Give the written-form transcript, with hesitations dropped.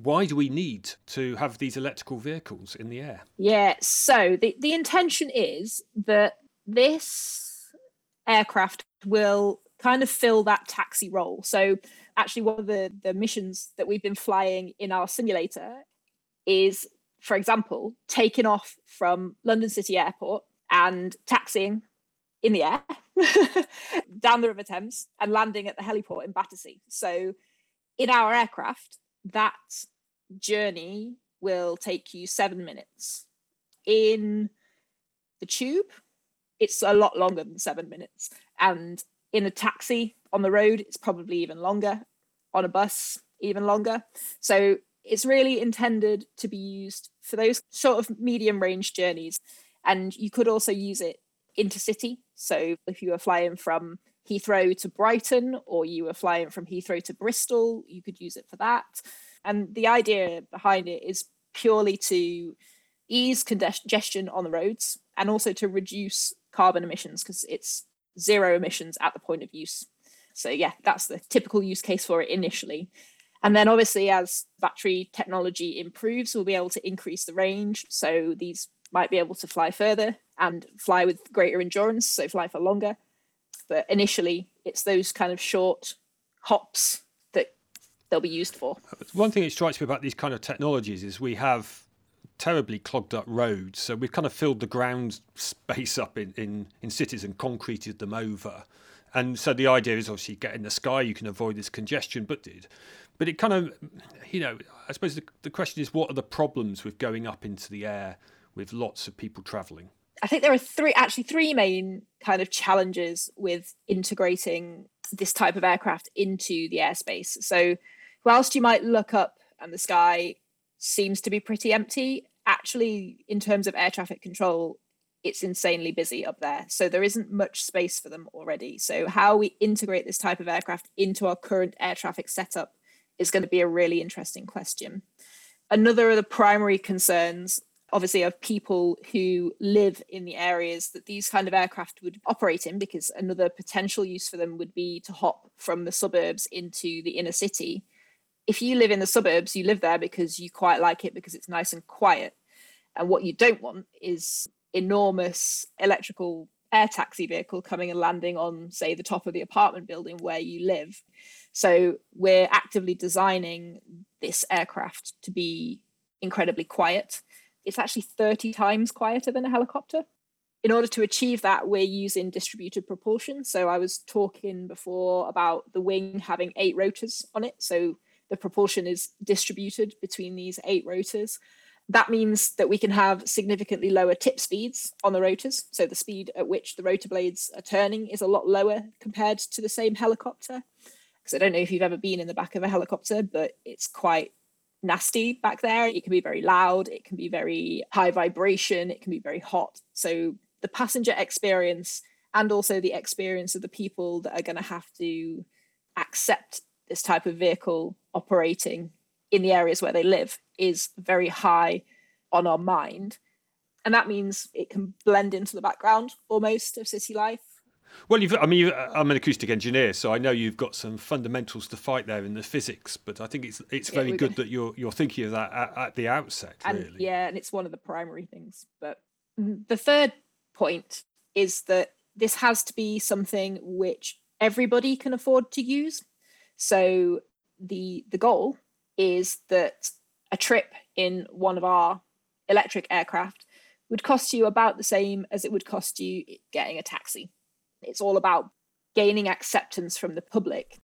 why do we need to have these electrical vehicles in the air? Yeah, so the intention is that this aircraft will kind of fill that taxi role. So actually one of the missions that we've been flying in our simulator is, for example, taking off from London City Airport and taxiing in the air down the River Thames and landing at the heliport in Battersea. So in our aircraft, that journey will take you 7 minutes. In the tube, it's a lot longer than 7 minutes. And in a taxi on the road, it's probably even longer. On a bus, even longer. So it's really intended to be used for those sort of medium range journeys. And you could also use it intercity. So if you were flying from Heathrow to Brighton, or you were flying from Heathrow to Bristol, you could use it for that. And the idea behind it is purely to ease congestion on the roads and also to reduce carbon emissions, because it's zero emissions at the point of use. So yeah, that's the typical use case for it initially. And then obviously as battery technology improves, we'll be able to increase the range. So these might be able to fly further and fly with greater endurance, so fly for longer. But initially, it's those kind of short hops that they'll be used for. One thing that strikes me about these kind of technologies is we have terribly clogged up roads. So we've kind of filled the ground space up in cities and concreted them over. And so the idea is obviously get in the sky, you can avoid this congestion. But it kind of, I suppose the question is, what are the problems with going up into the air with lots of people travelling? I think there are three main kind of challenges with integrating this type of aircraft into the airspace. So whilst you might look up and the sky seems to be pretty empty, actually in terms of air traffic control, it's insanely busy up there. So there isn't much space for them already. So how we integrate this type of aircraft into our current air traffic setup is going to be a really interesting question. Another of the primary concerns, obviously, of people who live in the areas that these kind of aircraft would operate in, because another potential use for them would be to hop from the suburbs into the inner city. If you live in the suburbs, you live there because you quite like it, because it's nice and quiet. And what you don't want is enormous electrical air taxi vehicle coming and landing on, say, the top of the apartment building where you live. So we're actively designing this aircraft to be incredibly quiet. It's actually 30 times quieter than a helicopter. In order to achieve that, we're using distributed propulsion. So I was talking before about the wing having 8 rotors on it. So the propulsion is distributed between these 8 rotors. That means that we can have significantly lower tip speeds on the rotors. So the speed at which the rotor blades are turning is a lot lower compared to the same helicopter. Because I don't know if you've ever been in the back of a helicopter, but it's quite nasty back there. It can be very loud, it can be very high vibration, it can be very hot. So the passenger experience and also the experience of the people that are going to have to accept this type of vehicle operating in the areas where they live is very high on our mind. And that means it can blend into the background almost of city life. Well, I'm an acoustic engineer, so I know you've got some fundamentals to fight there in the physics, but I think it's very good that you're thinking of that at the outset, really. And it's one of the primary things. But the third point is that this has to be something which everybody can afford to use. So the goal is that a trip in one of our electric aircraft would cost you about the same as it would cost you getting a taxi. It's all about gaining acceptance from the public